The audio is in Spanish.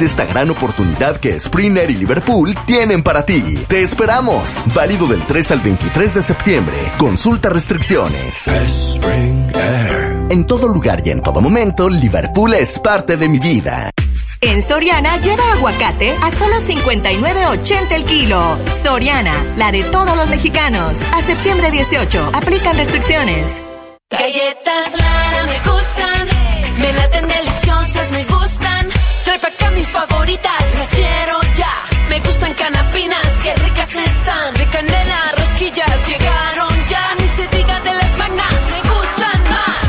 aproveches esta gran oportunidad que Sprint Air y Liverpool tienen para ti. ¡Te esperamos! Válido del 3 al 23 de septiembre. Consulta restricciones. Spring Air. En todo lugar y en todo momento, Liverpool es parte de mi vida. En Soriana, lleva aguacate a solo $59.80 el kilo. Soriana, la de todos los mexicanos. A septiembre 18, aplican restricciones. Galletas Lara me gustan.